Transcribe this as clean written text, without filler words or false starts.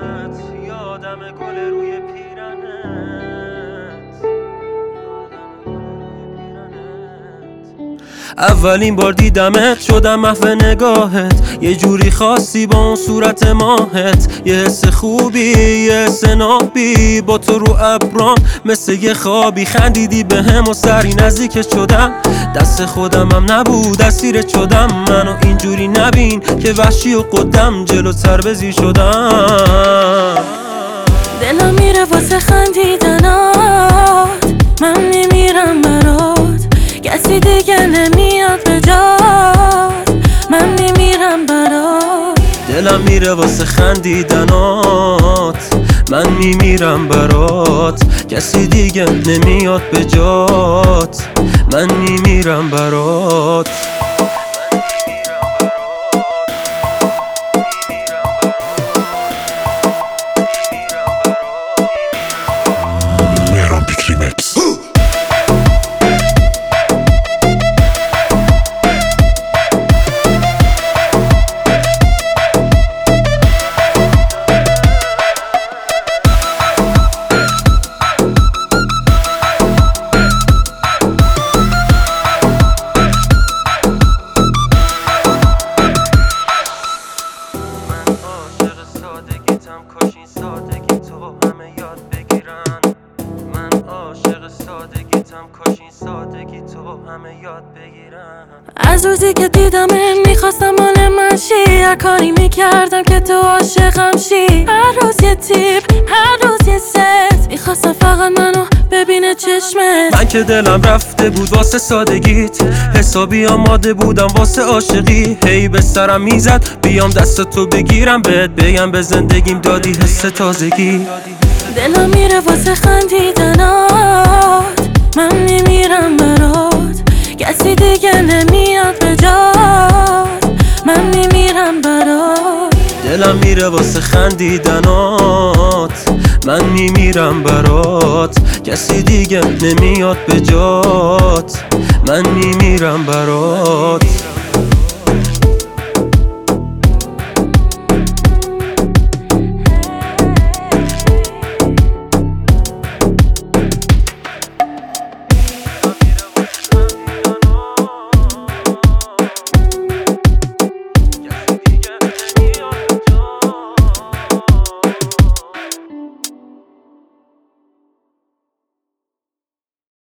یادم گل روی اولین بار دیدمت شدم محو نگاهت، یه جوری خاصی با اون صورت ماهت، یه حس خوبی یه حس نابی، با تو رو ابرام مثل یه خوابی خندیدی به هم و سری نزدیکت شدم، دست خودم هم نبود اسیرت شدم، منو اینجوری نبین که وحشی و قدم جلوتر بزی شدم. دلم میره واسه خندیدنات، من میمیرم برات، کسی دیگه نمیاد به جات، من میمیرم برات. دلم میره واسه خندیدنات، من میمیرم برات، کسی دیگه نمیاد به جات، من میمیرم برات. Mehran Pikri Mix. کاش این سادگی تو همه یاد بگیرن، من عاشق سادگیتم، کاش این سادگی تو همه یاد بگیرن. از روزی که دیدم میخواستم مال من شی، هر کاری میکردم که تو عاشقم شی، هر روز یه تیپ هر روز یه ست، میخواستم فقط منو ببینه چشمت. من که دلم رفته بود واسه سادگیت، حسابی آماده بودم واسه عاشقی، هی به سرم میزد بیام دست تو بگیرم، بهت بگم به زندگیم دادی حس تازگی. دلم میره واسه خندیدنات، من میمیرم برات، کسی دیگه نمیاد به جات، من میمیرم برات. دلم میره واسه خندیدنات، من میمیرم برات، کسی دیگه نمیاد به جات، من میمیرم برات.